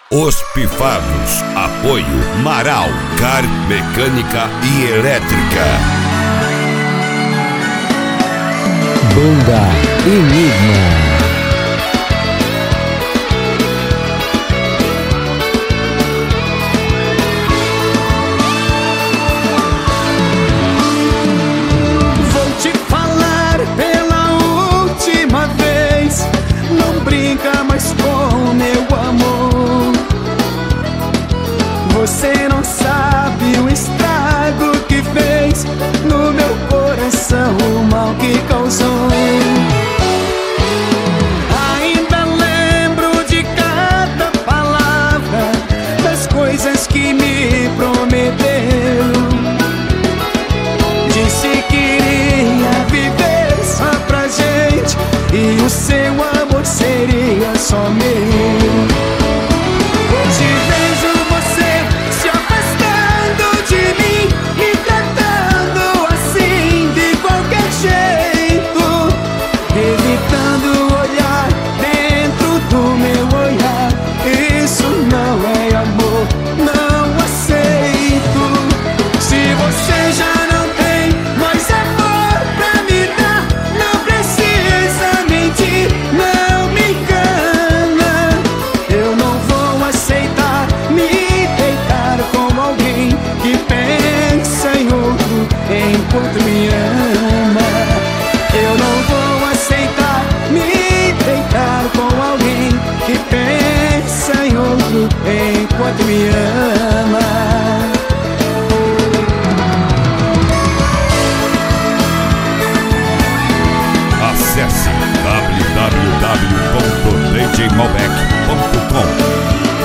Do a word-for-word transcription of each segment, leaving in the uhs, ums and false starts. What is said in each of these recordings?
Os Pifados. Apoio Marau, Car Mecânica e Elétrica. Banda Enigma. Você não sabe o estrago que fez no meu coração, o mal que causou. Ainda lembro de cada palavra, das coisas que me prometeu. Disse que iria viver só pra gente e o seu amor seria só meu. Hoje vejo enquanto me ama. Eu não vou aceitar me deitar com alguém que pensa em outro enquanto me ama. Acesse w w w ponto d j malbec ponto com.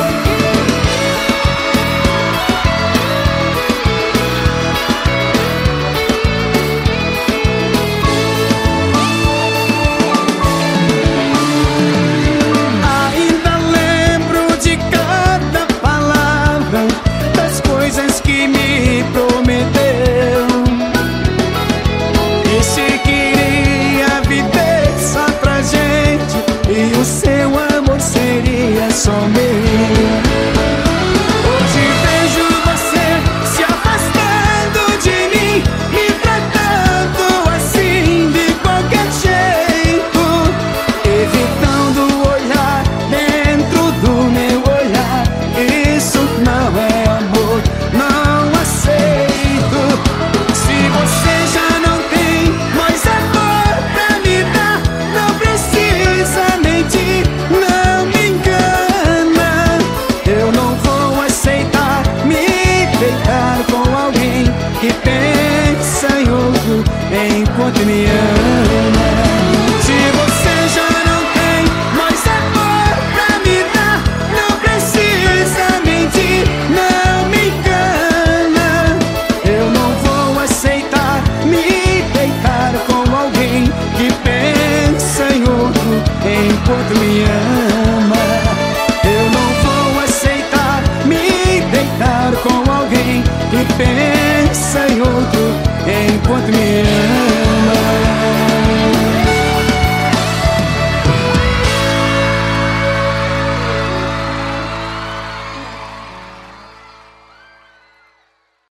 Só meu. Hoje vejo você se afastando de mim, me tratando assim de qualquer jeito, evitando olhar dentro do meu olhar. Isso não é amor, não aceito. Se você já não tem mais amor pra me dar, não precisa mentir, não me engana. Que pensa em outro enquanto me ama. Se você já não tem mais amor pra me dar, não precisa mentir, não me engana. Eu não vou aceitar me deitar com alguém que pensa em outro enquanto me ama. Eu não vou aceitar me deitar com alguém que pensa em outro enquanto me ama.